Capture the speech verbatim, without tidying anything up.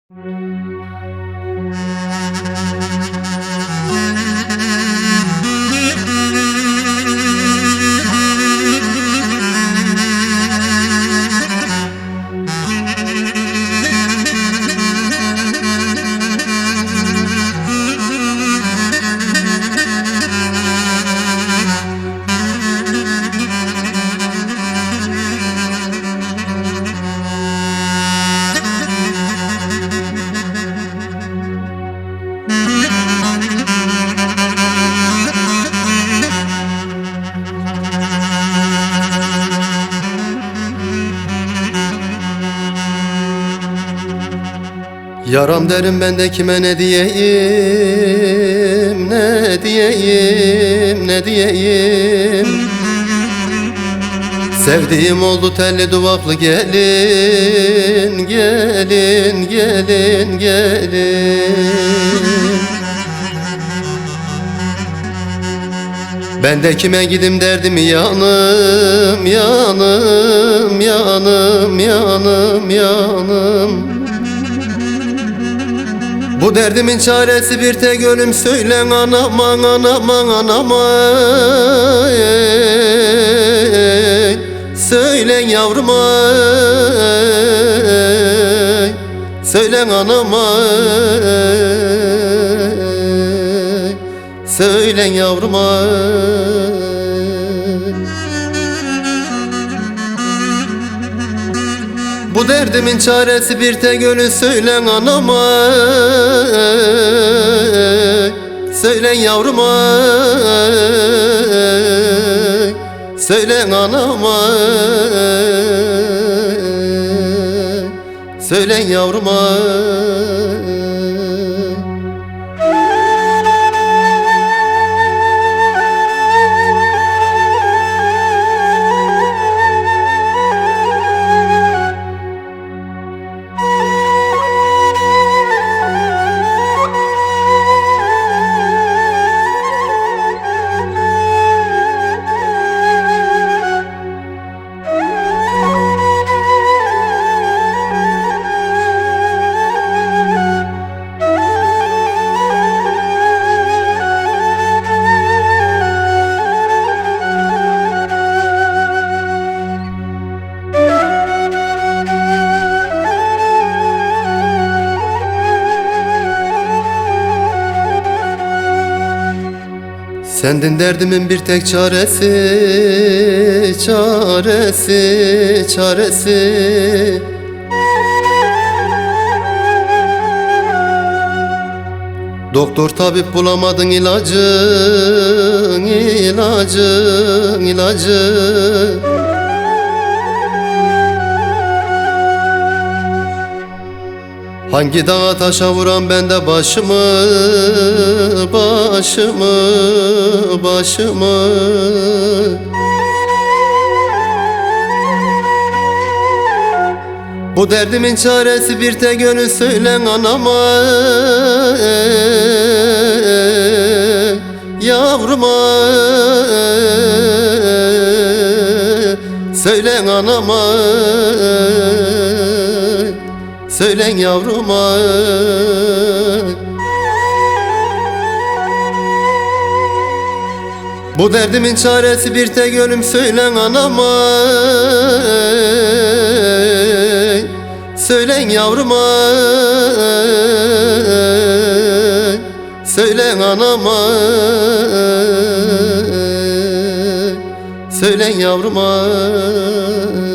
Yaram derim ben de kime ne diyeyim, ne diyeyim, ne diyeyim. Sevdiğim oldu telli duvaklı gelin, gelin, gelin, gelin. Ben de kime gidim derdimi yanım, yanım, yanım, yanım, yanım. Bu derdimin çaresi bir tek ölüm, söylen anama, anama, anama. Söylen yavruma, söylen anama, söylen yavruma. Bu derdimin çaresi bir tek ölü, söylen anama, söylen yavruma, söylen anama, söylen yavruma. Sendin derdimin bir tek çaresi, çaresi, çaresi. Doktor tabip bulamadın ilacın, ilacın, ilacı. Hangi dağa taşa vuran ben de başımı, başımı, başımı. Bu derdimin çaresi bir tek ölü, söylen anama, yavruma, söylen anama, söylen yavruma. Bu derdimin çaresi bir tek ölüm, söylen anama, söylen yavruma, söylen anama, söylen yavruma.